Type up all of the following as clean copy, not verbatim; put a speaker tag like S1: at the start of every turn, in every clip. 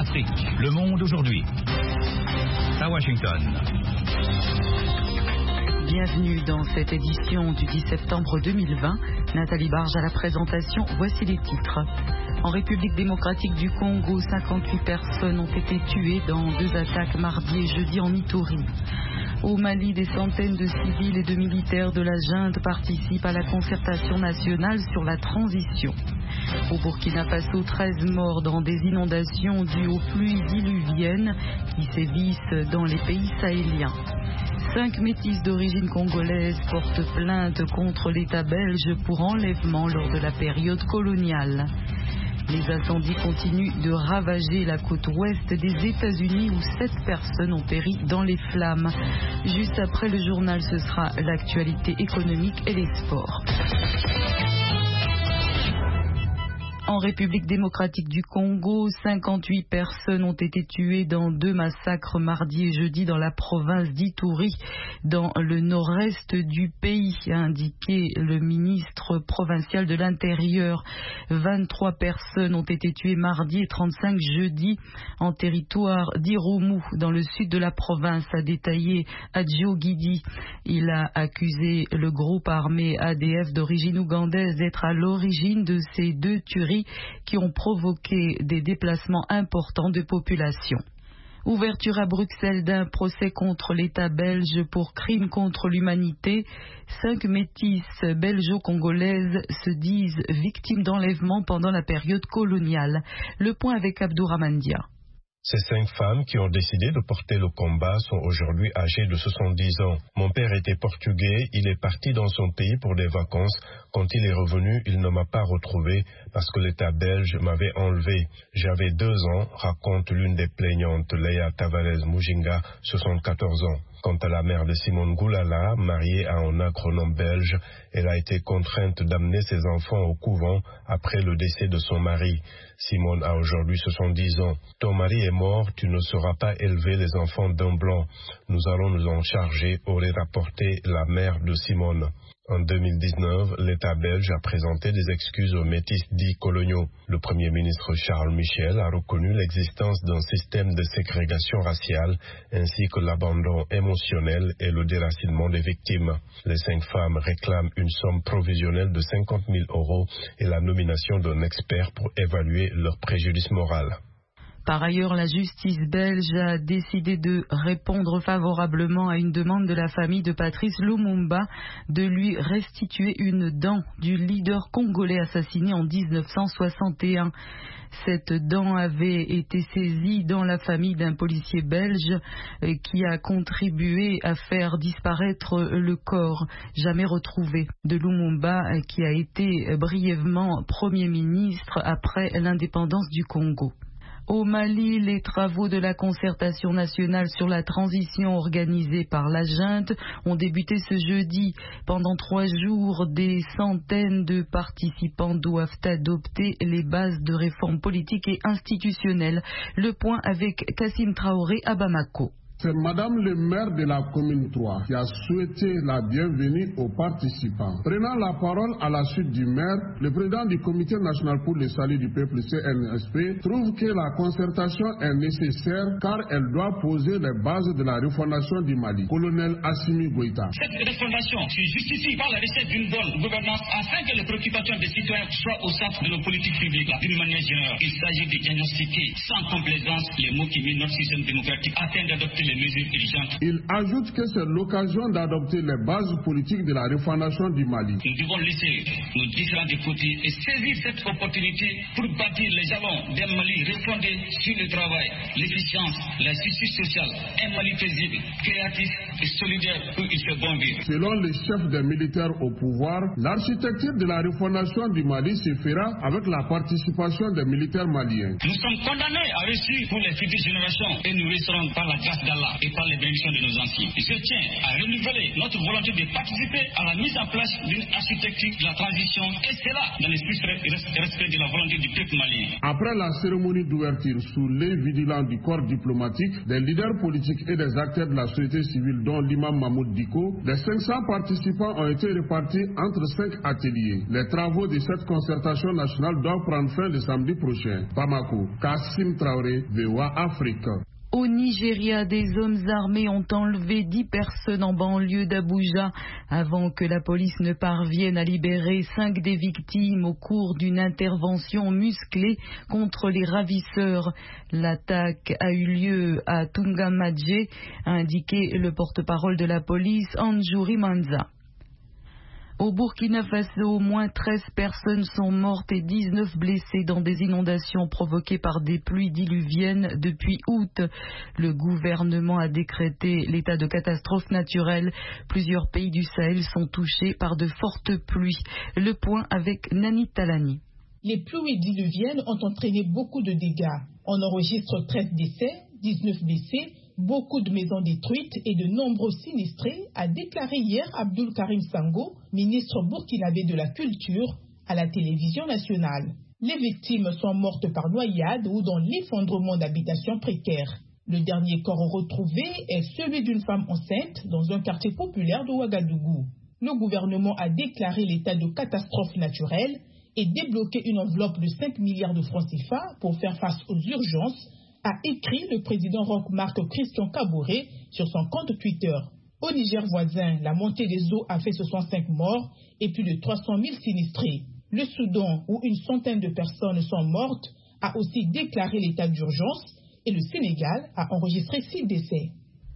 S1: Afrique, le monde aujourd'hui. À Washington.
S2: Bienvenue dans cette édition du 10 septembre 2020. Nathalie Barge à la présentation. Voici les titres. En République démocratique du Congo, 58 personnes ont été tuées dans 2 attaques mardi et jeudi en Ituri. Au Mali, des centaines de civils et de militaires de la junte participent à la concertation nationale sur la transition. Au Burkina Faso, 13 morts dans des inondations dues aux pluies diluviennes qui sévissent dans les pays sahéliens. 5 métis d'origine congolaise portent plainte contre l'État belge pour enlèvement lors de la période coloniale. Les incendies continuent de ravager la côte ouest des États-Unis où 7 personnes ont péri dans les flammes. Juste après le journal, ce sera l'actualité économique et les sports. En République démocratique du Congo, 58 personnes ont été tuées dans 2 massacres mardi et jeudi dans la province d'Ituri, dans le nord-est du pays, a indiqué le ministre provincial de l'Intérieur. 23 personnes ont été tuées mardi et 35 jeudi en territoire d'Irumu, dans le sud de la province, a détaillé Adjo Guidi. Il a accusé le groupe armé ADF d'origine ougandaise d'être à l'origine de ces 2 tueries qui ont provoqué des déplacements importants de population. Ouverture à Bruxelles d'un procès contre l'État belge pour crimes contre l'humanité. 5 métisses belgeo-congolaises se disent victimes d'enlèvement pendant la période coloniale. Le point avec Abdourahmane Dia.
S3: Ces 5 femmes qui ont décidé de porter le combat sont aujourd'hui âgées de 70 ans. Mon père était portugais, il est parti dans son pays pour des vacances. Quand il est revenu, il ne m'a pas retrouvé parce que l'État belge m'avait enlevé. J'avais 2 ans, raconte l'une des plaignantes, Leia Tavares Mujinga, 74 ans. Quant à la mère de Simone Goulala, mariée à un agronome belge, elle a été contrainte d'amener ses enfants au couvent après le décès de son mari. Simone a aujourd'hui 70 ans. Ton mari est mort, tu ne sauras pas élever les enfants d'un blanc. Nous allons nous en charger, aurait rapporté la mère de Simone. En 2019, l'État belge a présenté des excuses aux métis dits coloniaux. Le Premier ministre Charles Michel a reconnu l'existence d'un système de ségrégation raciale ainsi que l'abandon émotionnel et le déracinement des victimes. Les 5 femmes réclament une somme provisionnelle de 50 000 € et la nomination d'un expert pour évaluer leur préjudice moral.
S2: Par ailleurs, la justice belge a décidé de répondre favorablement à une demande de la famille de Patrice Lumumba de lui restituer une dent du leader congolais assassiné en 1961. Cette dent avait été saisie dans la famille d'un policier belge qui a contribué à faire disparaître le corps jamais retrouvé de Lumumba, qui a été brièvement Premier ministre après l'indépendance du Congo. Au Mali, les travaux de la concertation nationale sur la transition organisée par la junte ont débuté ce jeudi. Pendant 3 jours, des centaines de participants doivent adopter les bases de réforme politique et institutionnelle. Le point avec Kassim Traoré à Bamako.
S4: C'est Madame le maire de la commune 3 qui a souhaité la bienvenue aux participants. Prenant la parole à la suite du maire, le président du Comité national pour le salut du peuple CNSP trouve que la concertation est nécessaire car elle doit poser les bases de la refondation du Mali. Colonel Assimi Goïta.
S5: Cette refondation se justifie par la recherche d'une bonne gouvernance afin que les préoccupations des citoyens soient au centre de nos politiques publiques. D'une manière générale, il s'agit de diagnostiquer sans complaisance les maux qui minent notre système démocratique afin d'adopter les mesures urgentes.
S4: Il ajoute que c'est l'occasion d'adopter les bases politiques de la refondation du Mali.
S5: Nous devons laisser nos différents côtés et saisir cette opportunité pour bâtir les jalons d'un Mali refondé sur le travail, l'efficience, la justice sociale, un Mali paisible, créatif et solidaire où il fait bon vivre.
S4: Selon le chef des militaires au pouvoir, l'architecture de la refondation du Mali se fera avec la participation des militaires maliens.
S5: Nous sommes condamnés à réussir pour les futures générations et nous resterons par la grâce d'Allah Allah et par les bénédictions de nos anciens. Je tiens à renouveler notre volonté de participer à la mise en place d'une architecture de la transition, et cela dans l'esprit respect de la volonté du peuple malien.
S4: Après la cérémonie d'ouverture sous l'œil vigilant du corps diplomatique, des leaders politiques et des acteurs de la société civile, dont l'imam Mahmoud Diko, les 500 participants ont été répartis entre 5 ateliers. Les travaux de cette concertation nationale doivent prendre fin le samedi prochain. Bamako, Kassim Traoré, VOA Afrique.
S2: Au Nigeria, des hommes armés ont enlevé 10 personnes en banlieue d'Abuja avant que la police ne parvienne à libérer 5 des victimes au cours d'une intervention musclée contre les ravisseurs. L'attaque a eu lieu à Tungamadje, a indiqué le porte-parole de la police, Anjouri Manza. Au Burkina Faso, au moins 13 personnes sont mortes et 19 blessées dans des inondations provoquées par des pluies diluviennes depuis août. Le gouvernement a décrété l'état de catastrophe naturelle. Plusieurs pays du Sahel sont touchés par de fortes pluies. Le point avec Nani Talani.
S6: Les pluies diluviennes ont entraîné beaucoup de dégâts. On enregistre 13 décès, 19 blessés, beaucoup de maisons détruites et de nombreux sinistrés, a déclaré hier Abdul Karim Sango, ministre burkinabé de la Culture, à la télévision nationale. Les victimes sont mortes par noyade ou dans l'effondrement d'habitations précaires. Le dernier corps retrouvé est celui d'une femme enceinte dans un quartier populaire de Ouagadougou. Le gouvernement a déclaré l'état de catastrophe naturelle et débloqué une enveloppe de 5 milliards de francs CFA pour faire face aux urgences, a écrit le président Roch-Marc Christian Kaboré sur son compte Twitter. Au Niger voisin, la montée des eaux a fait 65 morts et plus de 300 000 sinistrés. Le Soudan, où une centaine de personnes sont mortes, a aussi déclaré l'état d'urgence et le Sénégal a enregistré 6 décès.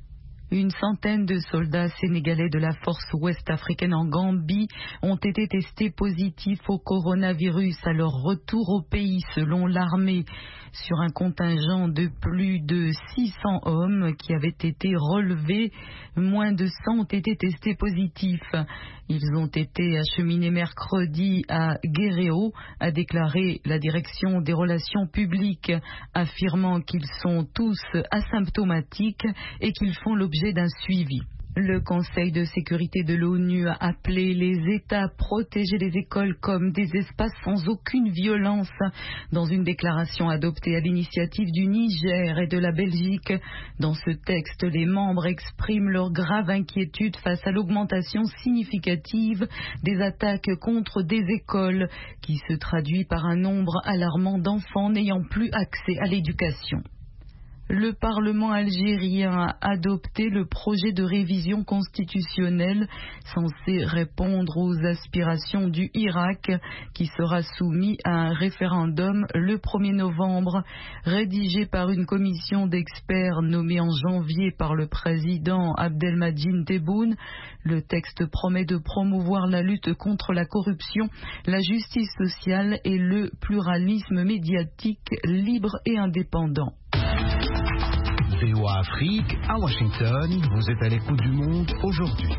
S2: Une centaine de soldats sénégalais de la force ouest africaine en Gambie ont été testés positifs au coronavirus à leur retour au pays, selon l'armée. Sur un contingent de plus de 600 hommes qui avaient été relevés, moins de 100 ont été testés positifs. Ils ont été acheminés mercredi à Guéréo, a déclaré la direction des relations publiques, affirmant qu'ils sont tous asymptomatiques et qu'ils font l'objet d'un suivi. Le Conseil de sécurité de l'ONU a appelé les États à protéger les écoles comme des espaces sans aucune violence. Dans une déclaration adoptée à l'initiative du Niger et de la Belgique, dans ce texte, les membres expriment leur grave inquiétude face à l'augmentation significative des attaques contre des écoles, qui se traduit par un nombre alarmant d'enfants n'ayant plus accès à l'éducation. Le Parlement algérien a adopté le projet de révision constitutionnelle censé répondre aux aspirations du Irak, qui sera soumis à un référendum le 1er novembre. Rédigé par une commission d'experts nommée en janvier par le président Abdelmadjid Tebboune, le texte promet de promouvoir la lutte contre la corruption, la justice sociale et le pluralisme médiatique libre et indépendant.
S1: VOA Afrique, à Washington, vous êtes à l'écoute du monde aujourd'hui.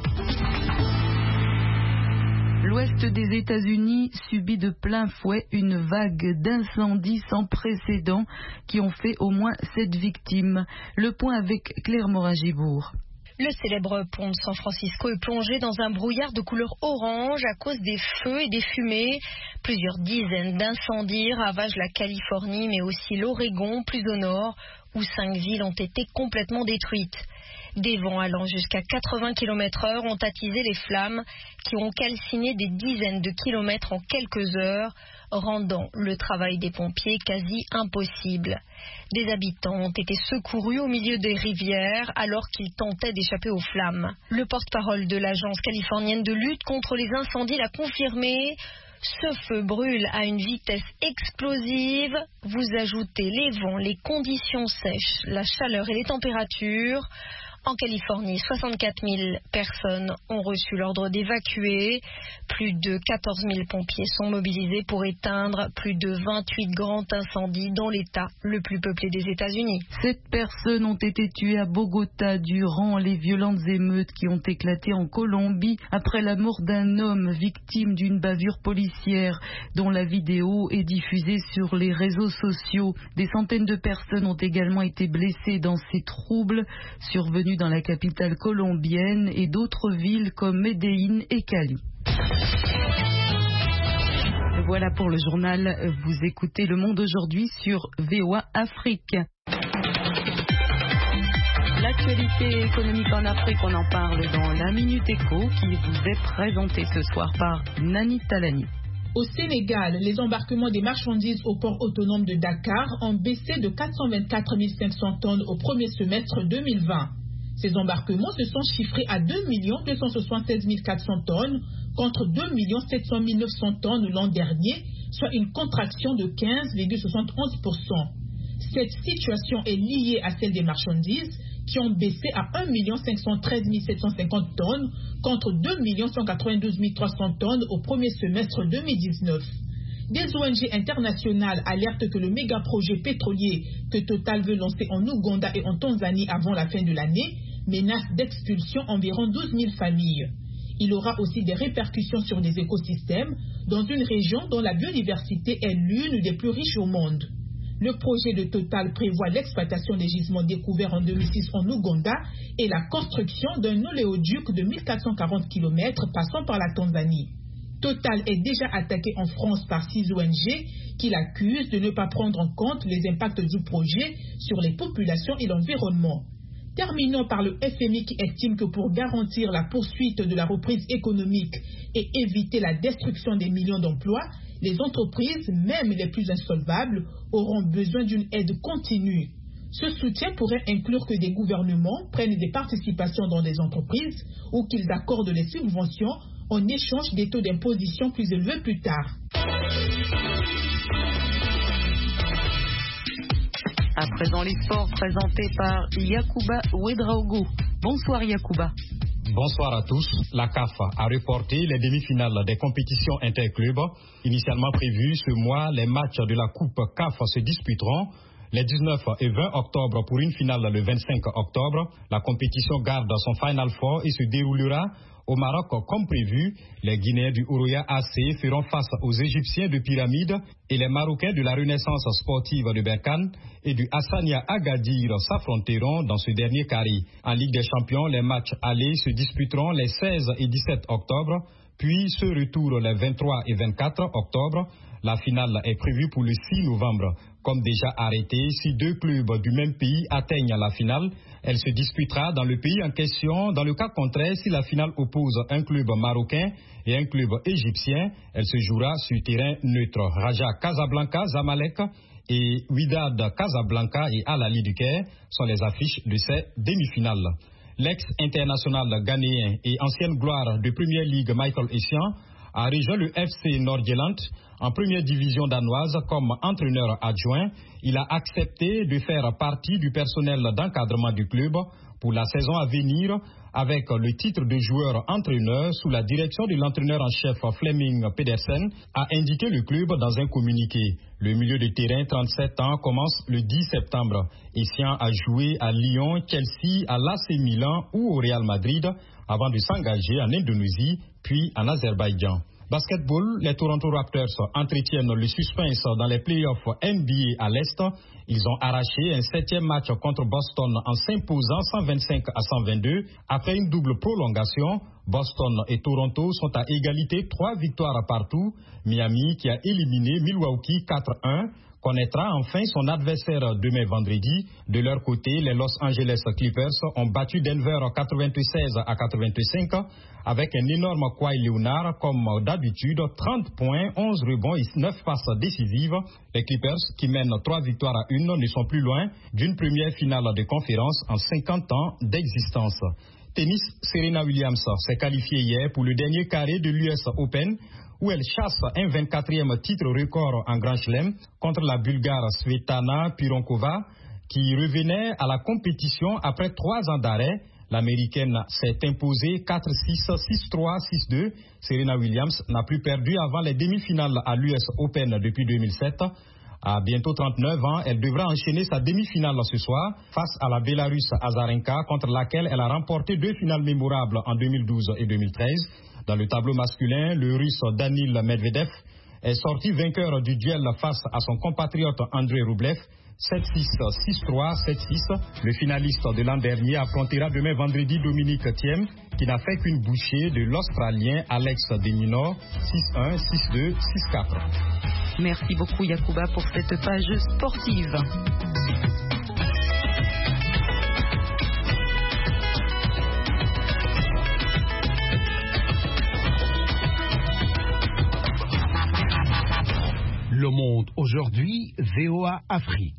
S2: L'ouest des États-Unis subit de plein fouet une vague d'incendies sans précédent qui ont fait au moins 7 victimes. Le point avec Claire Morin-Gibourg.
S7: Le célèbre pont de San Francisco est plongé dans un brouillard de couleur orange à cause des feux et des fumées. Plusieurs dizaines d'incendies ravagent la Californie, mais aussi l'Oregon, plus au nord, où 5 villes ont été complètement détruites. Des vents allant jusqu'à 80 km/h ont attisé les flammes qui ont calciné des dizaines de kilomètres en quelques heures, rendant le travail des pompiers quasi impossible. Des habitants ont été secourus au milieu des rivières alors qu'ils tentaient d'échapper aux flammes. Le porte-parole de l'agence californienne de lutte contre les incendies l'a confirmé. Ce feu brûle à une vitesse explosive. Vous ajoutez les vents, les conditions sèches, la chaleur et les températures. En Californie, 64 000 personnes ont reçu l'ordre d'évacuer. Plus de 14 000 pompiers sont mobilisés pour éteindre plus de 28 grands incendies dans l'État le plus peuplé des États-Unis.
S2: 7 personnes ont été tuées à Bogota durant les violentes émeutes qui ont éclaté en Colombie après la mort d'un homme victime d'une bavure policière dont la vidéo est diffusée sur les réseaux sociaux. Des centaines de personnes ont également été blessées dans ces troubles survenus dans la capitale colombienne et d'autres villes comme Medellín et Cali. Voilà pour le journal. Vous écoutez Le Monde aujourd'hui sur VOA Afrique. L'actualité économique en Afrique, on en parle dans la Minute Éco qui vous est présentée ce soir par Nani Talani.
S6: Au Sénégal, les embarquements des marchandises au port autonome de Dakar ont baissé de 424 500 tonnes au premier semestre 2020. Ces embarquements se sont chiffrés à 2 276 400 tonnes contre 2 700 900 tonnes l'an dernier, soit une contraction de 15,71%. Cette situation est liée à celle des marchandises qui ont baissé à 1 513 750 tonnes contre 2 192 300 tonnes au premier semestre 2019. Des ONG internationales alertent que le méga-projet pétrolier que Total veut lancer en Ouganda et en Tanzanie avant la fin de l'année menace d'expulsion environ 12 000 familles. Il aura aussi des répercussions sur des écosystèmes dans une région dont la biodiversité est l'une des plus riches au monde. Le projet de Total prévoit l'exploitation des gisements découverts en 2006 en Ouganda et la construction d'un oléoduc de 1440 km passant par la Tanzanie. Total est déjà attaqué en France par 6 ONG qui l'accusent de ne pas prendre en compte les impacts du projet sur les populations et l'environnement. Terminons par le FMI qui estime que pour garantir la poursuite de la reprise économique et éviter la destruction des millions d'emplois, les entreprises, même les plus insolvables, auront besoin d'une aide continue. Ce soutien pourrait inclure que des gouvernements prennent des participations dans des entreprises ou qu'ils accordent des subventions en échange des taux d'imposition plus élevés plus tard.
S2: À présent, les sports présentés par Yacouba Ouedraogo. Bonsoir Yacouba.
S8: Bonsoir à tous. La CAF a reporté les demi-finales des compétitions interclubs. Initialement prévues ce mois, les matchs de la Coupe CAF se disputeront les 19 et 20 octobre pour une finale le 25 octobre. La compétition garde son Final Four et se déroulera au Maroc comme prévu. Les Guinéens du Oroya AC feront face aux Égyptiens de Pyramide et les Marocains de la Renaissance sportive de Berkane et du Hassania Agadir s'affronteront dans ce dernier carré. En Ligue des Champions, les matchs allés se disputeront les 16 et 17 octobre, puis ce retour les 23 et 24 octobre. La finale est prévue pour le 6 novembre. Comme déjà arrêté, si 2 clubs du même pays atteignent la finale, elle se disputera dans le pays en question. Dans le cas contraire, si la finale oppose un club marocain et un club égyptien, elle se jouera sur terrain neutre. Raja Casablanca, Zamalek et Wydad Casablanca et Al Ahly du Caire sont les affiches de ces demi-finales. L'ex-international ghanéen et ancienne gloire de Première Ligue Michael Essien a rejoint le FC Nord-Irlande en première division danoise comme entraîneur adjoint. Il a accepté de faire partie du personnel d'encadrement du club pour la saison à venir avec le titre de joueur-entraîneur sous la direction de l'entraîneur en chef Flemming Pedersen, a indiqué le club dans un communiqué. Le milieu de terrain, 37 ans, commence le 10 septembre. Essien a joué à Lyon, Chelsea, à l'AC Milan ou au Real Madrid avant de s'engager en Indonésie puis en Azerbaïdjan. Basketball, les Toronto Raptors entretiennent le suspense dans les playoffs NBA à l'Est. Ils ont arraché un 7e match contre Boston en s'imposant 125 à 122. Après une double prolongation, Boston et Toronto sont à égalité, 3 victoires partout. Miami, qui a éliminé Milwaukee 4-1, connaîtra enfin son adversaire demain vendredi. De leur côté, les Los Angeles Clippers ont battu Denver 96 à 85 avec un énorme Kawhi Leonard comme d'habitude, 30 points, 11 rebonds et 9 passes décisives. Les Clippers, qui mènent 3 victoires à 1, ne sont plus loin d'une première finale de conférence en 50 ans d'existence. Tennis, Serena Williams s'est qualifiée hier pour le dernier carré de l'US Open, où elle chasse un 24e titre record en Grand Chelem contre la Bulgare Svetlana Pironkova, qui revenait à la compétition après 3 ans d'arrêt. L'Américaine s'est imposée 4-6, 6-3, 6-2. Serena Williams n'a plus perdu avant les demi-finales à l'US Open depuis 2007. À bientôt 39 ans, elle devra enchaîner sa demi-finale ce soir face à la Bélarusse Azarenka, contre laquelle elle a remporté 2 finales mémorables en 2012 et 2013. Dans le tableau masculin, le Russe Danil Medvedev est sorti vainqueur du duel face à son compatriote Andrei Rublev. 7-6, 6-3, 7-6. Le finaliste de l'an dernier affrontera demain vendredi Dominique Thiem, qui n'a fait qu'une bouchée de l'Australien Alex de Minaur, 6-1, 6-2, 6-4.
S2: Merci beaucoup Yacouba pour cette page sportive.
S1: Le Monde aujourd'hui, VOA Afrique.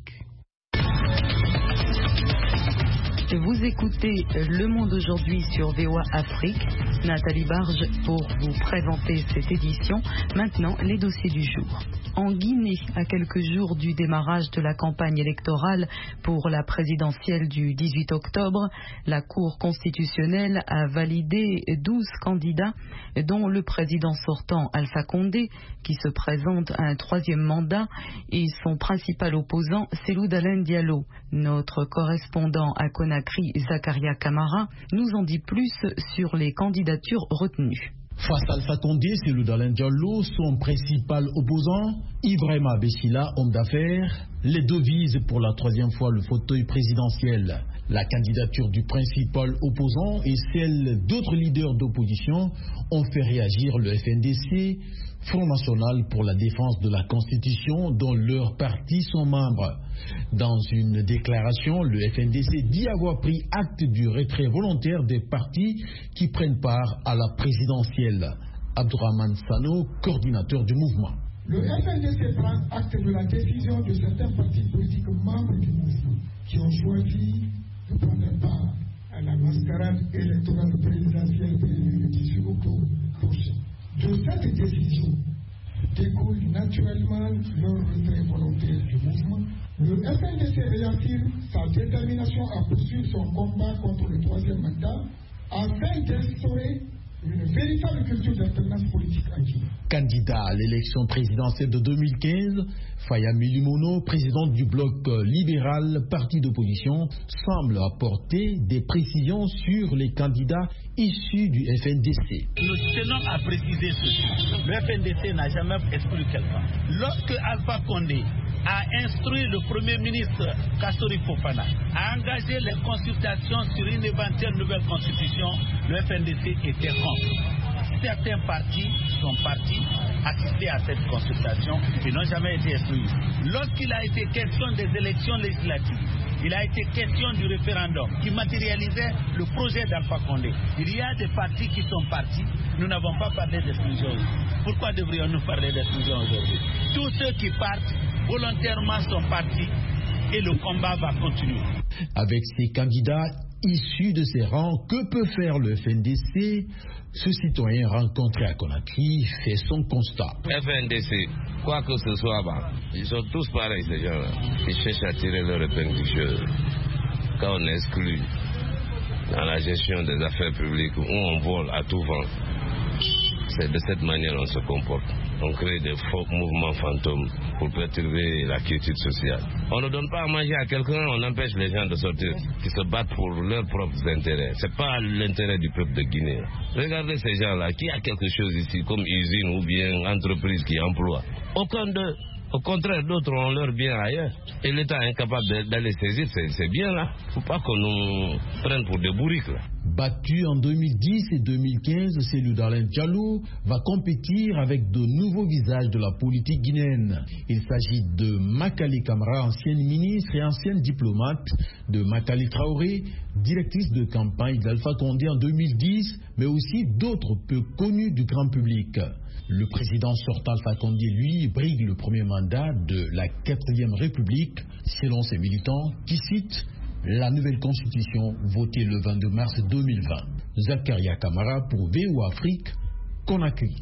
S2: Vous écoutez Le Monde aujourd'hui sur VOA Afrique. Nathalie Barge pour vous présenter cette édition. Maintenant, les dossiers du jour. En Guinée, à quelques jours du démarrage de la campagne électorale pour la présidentielle du 18 octobre, la Cour constitutionnelle a validé 12 candidats, dont le président sortant Alpha Condé, qui se présente à un 3e mandat, et son principal opposant, Cellou Dalein Diallo. Notre correspondant à Conakry, Zakaria Kamara, nous en dit plus sur les candidatures retenues.
S9: Face à Alpha Condé, Cellou Dalein Diallo, son principal opposant, Ibrahima Bessila, homme d'affaires, les deux visent pour la 3e fois le fauteuil présidentiel. La candidature du principal opposant et celle d'autres leaders d'opposition ont fait réagir le FNDC, Front National pour la défense de la Constitution, dont leurs partis sont membres. Dans une déclaration, le FNDC dit avoir pris acte du retrait volontaire des partis qui prennent part à la présidentielle. Abdourahmane Sano, coordinateur du mouvement.
S10: Le FNDC prend acte de la décision de certains partis politiques membres du mouvement qui ont choisi de prendre part à la mascarade électorale présidentielle prévue le 18 octobre prochain. De cette décision découle naturellement leur retrait volontaire du mouvement. Le FNDC réaffirme sa détermination à poursuivre son combat contre le 3e mandat afin d'instaurer une véritable culture d'alternance politique en Guinée.
S9: Candidat à l'élection présidentielle de 2015, Fayami Limono, président du bloc libéral, parti d'opposition, semble apporter des précisions sur les candidats issus du FNDC.
S11: Nous tenons à préciser ceci. Le FNDC n'a jamais exclu quelqu'un. Lorsque Alpha Condé a instruit le Premier ministre Kassori Fofana à engager les consultations sur une éventuelle nouvelle constitution, le FNDC était contre. Certains partis sont partis assister à cette consultation et n'ont jamais été exclus. Lorsqu'il a été question des élections législatives, il a été question du référendum qui matérialisait le projet d'Alpha Condé. Il y a des partis qui sont partis, nous n'avons pas parlé d'exclusion. Pourquoi devrions-nous parler d'exclusion aujourd'hui? Tous ceux qui partent volontairement sont partis et le combat va continuer.
S9: Avec ces candidats issus de ces rangs, que peut faire le FNDC? Ce citoyen rencontré à Conakry fait son constat.
S12: FNDC, quoi que ce soit, ils sont tous pareils ces gens-là. Ils cherchent à tirer leur épingle du jeu. Quand on exclut dans la gestion des affaires publiques où on vole à tout vent, c'est de cette manière qu'on se comporte. On crée des faux mouvements fantômes pour perturber la quiétude sociale. On ne donne pas à manger à quelqu'un, on empêche les gens de sortir, qui se battent pour leurs propres intérêts. Ce n'est pas l'intérêt du peuple de Guinée. Regardez ces gens-là, qui a quelque chose ici, comme usine ou bien entreprise qui emploie. Aucun d'eux. Au contraire, d'autres ont leur bien ailleurs. Et l'État est incapable d'aller saisir ces biens-là. Il ne faut pas qu'on nous prenne pour des bourriques, là.
S9: Battu en 2010 et 2015, Cellou Dalein Diallo va compétir avec de nouveaux visages de la politique guinéenne. Il s'agit de Makali Camara, ancienne ministre et ancienne diplomate, de Makali Traoré, directrice de campagne d'Alpha Condé en 2010, mais aussi d'autres peu connus du grand public. Le président sortant Alpha Condé, lui, brigue le premier mandat de la 4e République, selon ses militants, qui citent la nouvelle constitution votée le 22 mars 2020. Zakaria Kamara pour VOA Afrique, Conakry.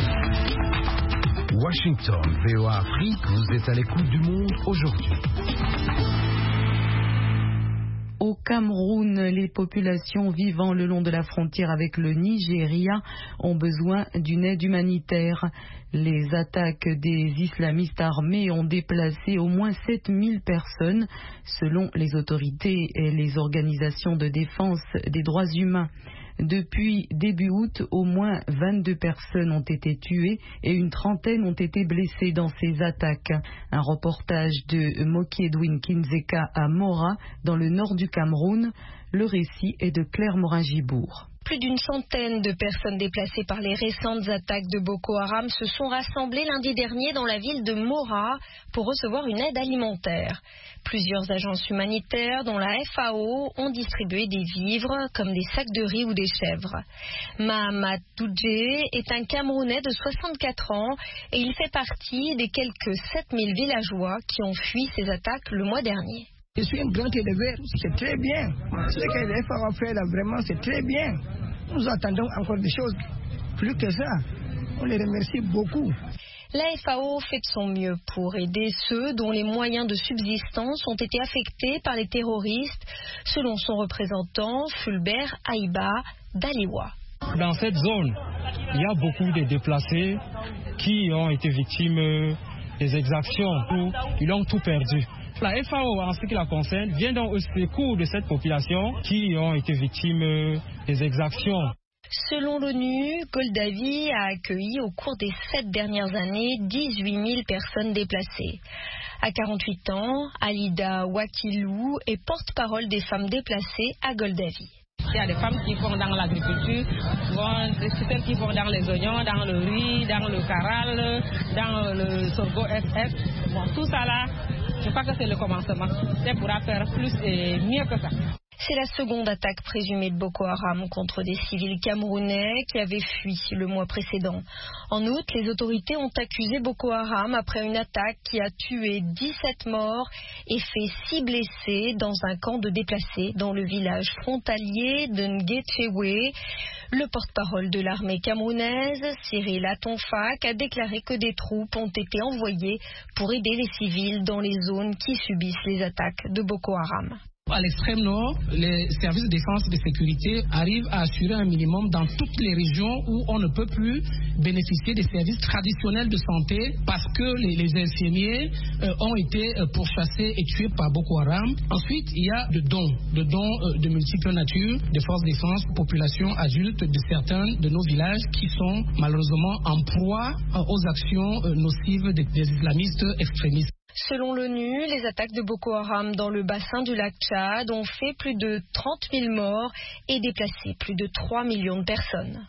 S1: Washington, VOA Afrique, vous êtes à l'écoute du monde aujourd'hui.
S2: Au Cameroun, les populations vivant le long de la frontière avec le Nigeria ont besoin d'une aide humanitaire. Les attaques des islamistes armés ont déplacé au moins 7000 personnes, selon les autorités et les organisations de défense des droits humains. Depuis début août, au moins 22 personnes ont été tuées et une trentaine ont été blessées dans ces attaques. Un reportage de Mokiedwin Kinzeka à Mora, dans le nord du Cameroun. Le récit est de Claire Morin-Gibourg.
S7: Plus d'une centaine de personnes déplacées par les récentes attaques de Boko Haram se sont rassemblées lundi dernier dans la ville de Mora pour recevoir une aide alimentaire. Plusieurs agences humanitaires, dont la FAO, ont distribué des vivres comme des sacs de riz ou des chèvres. Mahamat Doudje est un Camerounais de 64 ans et il fait partie des quelques 7000 villageois qui ont fui ces attaques le mois dernier.
S13: Je suis un grand éleveur, c'est très bien. Ce que les FAO fait là, vraiment, c'est très bien. Nous attendons encore des choses. Plus que ça, on les remercie beaucoup.
S7: La FAO fait de son mieux pour aider ceux dont les moyens de subsistance ont été affectés par les terroristes, selon son représentant Fulbert Aïba d'Aliwa.
S14: Dans cette zone, il y a beaucoup de déplacés qui ont été victimes des exactions où ils ont tout perdu. La FAO, en ce qui la concerne, vient donc au secours de cette population qui ont été victimes des exactions.
S7: Selon l'ONU, Goldavi a accueilli au cours des 7 dernières années 18 000 personnes déplacées. À 48 ans, Alida Wakilou est porte-parole des femmes déplacées à Goldavi.
S15: Il y a des femmes qui vont dans l'agriculture, celles qui vont dans les oignons, dans le riz, dans le caral, dans le sorgho FF. Bon, tout ça là, je crois que c'est le commencement. On pourra faire plus et mieux que ça.
S7: C'est la seconde attaque présumée de Boko Haram contre des civils camerounais qui avaient fui le mois précédent. En août, les autorités ont accusé Boko Haram après une attaque qui a tué 17 morts et fait 6 blessés dans un camp de déplacés dans le village frontalier de Ngechewe. Le porte-parole de l'armée camerounaise, Cyril Atonfak, a déclaré que des troupes ont été envoyées pour aider les civils dans les zones qui subissent les attaques de Boko Haram.
S16: À l'extrême nord, les services de défense et de sécurité arrivent à assurer un minimum dans toutes les régions où on ne peut plus bénéficier des services traditionnels de santé parce que les infirmiers ont été pourchassés et tués par Boko Haram. Ensuite, il y a de dons de multiples natures, des forces de défense, populations adultes de certains de nos villages qui sont malheureusement en proie aux actions nocives des islamistes extrémistes.
S7: Selon l'ONU, les attaques de Boko Haram dans le bassin du lac Tchad ont fait plus de 30 000 morts et déplacé plus de 3 millions de personnes.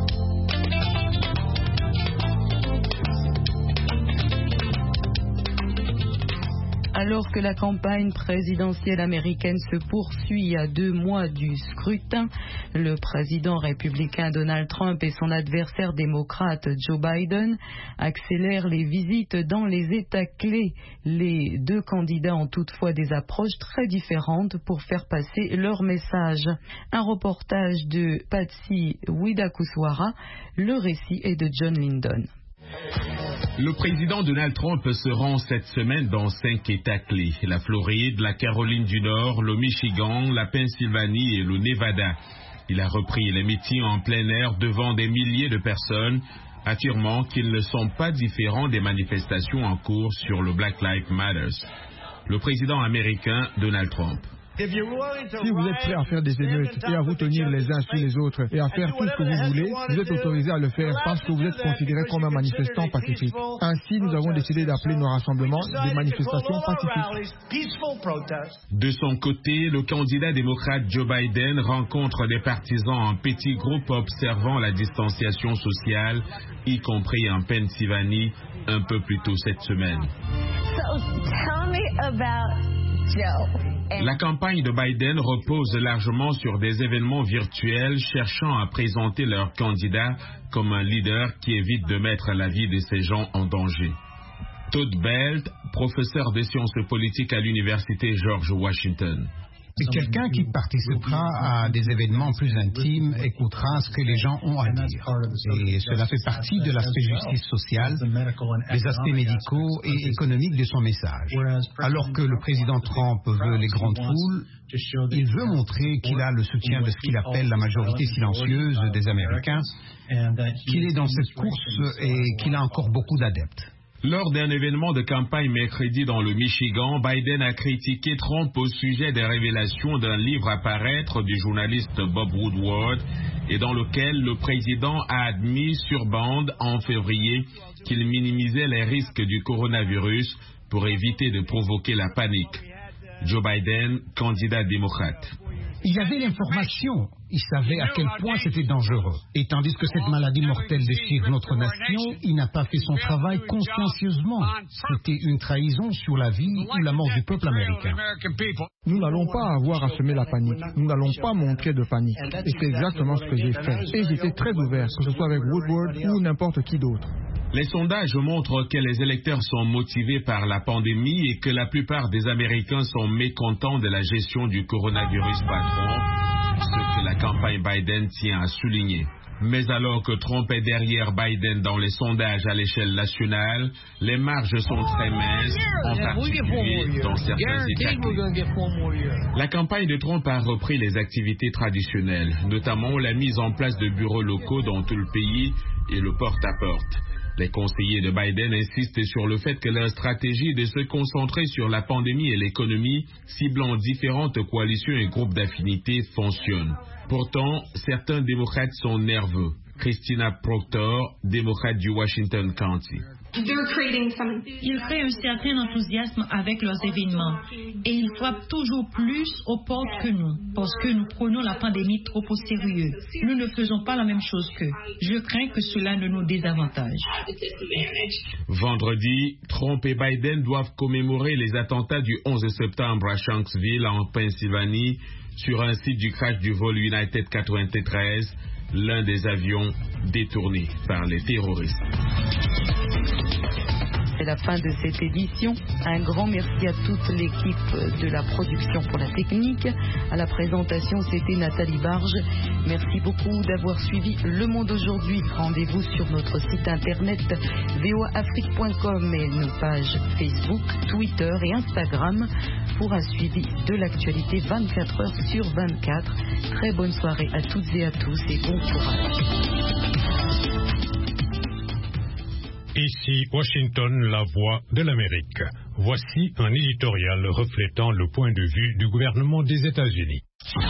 S2: Alors que la campagne présidentielle américaine se poursuit à 2 mois du scrutin, le président républicain Donald Trump et son adversaire démocrate Joe Biden accélèrent les visites dans les États clés. Les deux candidats ont toutefois des approches très différentes pour faire passer leur message. Un reportage de Patsy Widakuswara, le récit est de John Lyndon.
S17: Le président Donald Trump se rend cette semaine dans 5 États clés, la Floride, la Caroline du Nord, le Michigan, la Pennsylvanie et le Nevada. Il a repris les meetings en plein air devant des milliers de personnes, affirmant qu'ils ne sont pas différents des manifestations en cours sur le Black Lives Matter. Le président américain Donald Trump.
S18: Si vous êtes prêt à faire des émeutes et à vous tenir les uns sur les autres et à faire tout ce que vous voulez, vous êtes autorisé à le faire parce que vous êtes considéré comme un manifestant pacifique. Ainsi, nous avons décidé d'appeler nos rassemblements des manifestations pacifiques.
S17: De son côté, le candidat démocrate Joe Biden rencontre des partisans en petits groupes observant la distanciation sociale, y compris en Pennsylvanie, un peu plus tôt cette semaine. La campagne de Biden repose largement sur des événements virtuels cherchant à présenter leur candidat comme un leader qui évite de mettre la vie de ces gens en danger. Todd Belt, professeur de sciences politiques à l'université George Washington.
S1: Mais quelqu'un qui participera à des événements plus intimes écoutera ce que les gens ont à dire. Et cela fait partie de l'aspect justice sociale, des aspects médicaux et économiques de son message. Alors que le président Trump veut les grandes foules, il veut montrer qu'il a le soutien de ce qu'il appelle la majorité silencieuse des Américains, qu'il est dans cette course et qu'il a encore beaucoup d'adeptes.
S17: Lors d'un événement de campagne mercredi dans le Michigan, Biden a critiqué Trump au sujet des révélations d'un livre à paraître du journaliste Bob Woodward et dans lequel le président a admis sur bande en février qu'il minimisait les risques du coronavirus pour éviter de provoquer la panique. Joe Biden, candidat démocrate.
S1: Il y avait l'information. Il savait à quel point c'était dangereux. Et tandis que cette maladie mortelle déchire notre nation, il n'a pas fait son travail consciencieusement. C'était une trahison sur la vie ou la mort du peuple américain.
S18: Nous n'allons pas avoir à semer la panique. Nous n'allons pas montrer de panique. Et c'est exactement ce que j'ai fait. Et j'étais très ouvert, que ce soit avec Woodward ou n'importe qui d'autre.
S17: Les sondages montrent que les électeurs sont motivés par la pandémie et que la plupart des Américains sont mécontents de la gestion du coronavirus par Trump, ce que la campagne Biden tient à souligner. Mais alors que Trump est derrière Biden dans les sondages à l'échelle nationale, les marges sont très minces, en particulier dans certains États clés. La campagne de Trump a repris les activités traditionnelles, notamment la mise en place de bureaux locaux dans tout le pays et le porte-à-porte. Les conseillers de Biden insistent sur le fait que leur stratégie de se concentrer sur la pandémie et l'économie, ciblant différentes coalitions et groupes d'affinités, fonctionne. Pourtant, certains démocrates sont nerveux. Christina Proctor, démocrate du Washington County.
S19: Ils créent un certain enthousiasme avec leurs événements et ils frappent toujours plus aux portes que nous parce que nous prenons la pandémie trop au sérieux. Nous ne faisons pas la même chose qu'eux. Je crains que cela ne nous désavantage.
S17: Vendredi, Trump et Biden doivent commémorer les attentats du 11 septembre à Shanksville en Pennsylvanie sur un site du crash du vol United 93, l'un des avions détournés par les terroristes.
S2: C'est la fin de cette édition. Un grand merci à toute l'équipe de la production pour la technique. À la présentation, c'était Nathalie Barge. Merci beaucoup d'avoir suivi Le Monde aujourd'hui. Rendez-vous sur notre site internet voaafrique.com et nos pages Facebook, Twitter et Instagram pour un suivi de l'actualité 24 heures sur 24. Très bonne soirée à toutes et à tous et bon courage.
S20: Ici Washington, la voix de l'Amérique. Voici un éditorial reflétant le point de vue du gouvernement des États-Unis.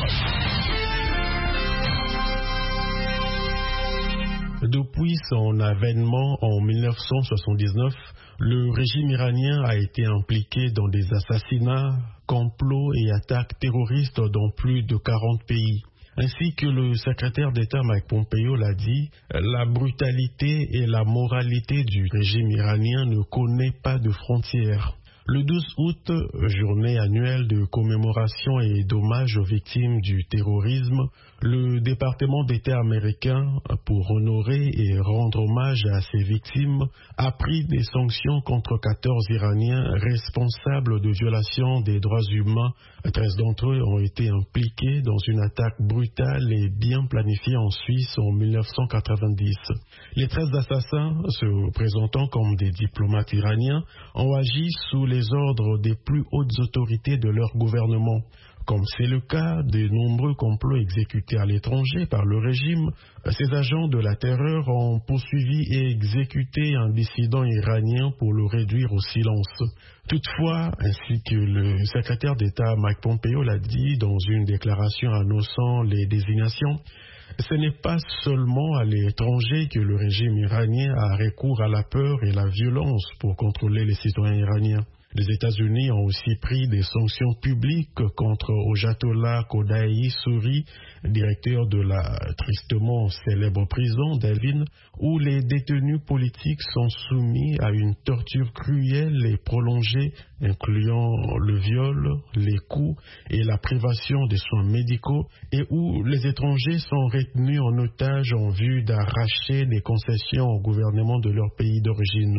S3: Depuis son avènement en 1979, le régime iranien a été impliqué dans des assassinats, complots et attaques terroristes dans plus de 40 pays. Ainsi que le secrétaire d'État Mike Pompeo l'a dit, la brutalité et la moralité du régime iranien ne connaît pas de frontières. Le 12 août, journée annuelle de commémoration et d'hommage aux victimes du terrorisme, le département d'État américain, pour honorer et rendre hommage à ces victimes, a pris des sanctions contre 14 Iraniens responsables de violations des droits humains. 13 d'entre eux ont été impliqués dans une attaque brutale et bien planifiée en Suisse en 1990. Les 13 assassins, se présentant comme des diplomates iraniens, ont agi sous les ordres des plus hautes autorités de leur gouvernement. Comme c'est le cas de nombreux complots exécutés à l'étranger par le régime, ces agents de la terreur ont poursuivi et exécuté un dissident iranien pour le réduire au silence. Toutefois, ainsi que le secrétaire d'État Mike Pompeo l'a dit dans une déclaration annonçant les désignations, ce n'est pas seulement à l'étranger que le régime iranien a recours à la peur et la violence pour contrôler les citoyens iraniens. Les États-Unis ont aussi pris des sanctions publiques contre Ojatola Kodayi Souri, directeur de la tristement célèbre prison d'Elvin, où les détenus politiques sont soumis à une torture cruelle et prolongée, incluant le viol, les coups et la privation des soins médicaux, et où les étrangers sont retenus en otage en vue d'arracher des concessions au gouvernement de leur pays d'origine.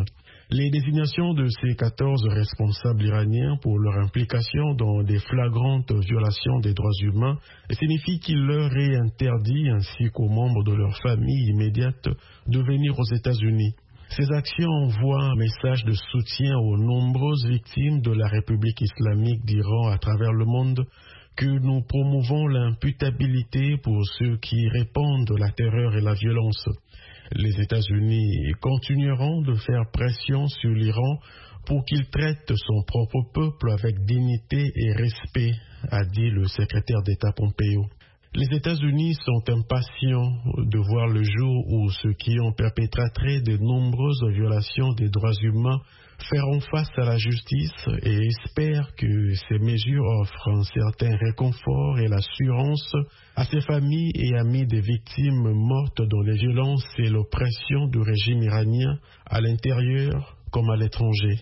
S21: Les désignations de ces 14 responsables iraniens pour leur implication dans des flagrantes violations des droits humains signifient qu'il leur est interdit, ainsi qu'aux membres de leur famille immédiate, de venir aux États-Unis. Ces actions envoient un message de soutien aux nombreuses victimes de la République islamique d'Iran à travers le monde, que nous promouvons l'imputabilité pour ceux qui répandent la terreur et la violence. Les États-Unis continueront de faire pression sur l'Iran pour qu'il traite son propre peuple avec dignité et respect, a dit le secrétaire d'État Pompeo. Les États-Unis sont impatients de voir le jour où ceux qui ont perpétré de nombreuses violations des droits humains feront face à la justice et espèrent que ces mesures offrent un certain réconfort et l'assurance à ces familles et amis des victimes mortes dans les violences et l'oppression du régime iranien à l'intérieur comme à l'étranger.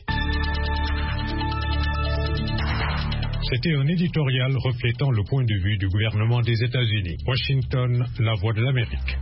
S20: C'était un éditorial reflétant le point de vue du gouvernement des États-Unis. Washington, la voix de l'Amérique.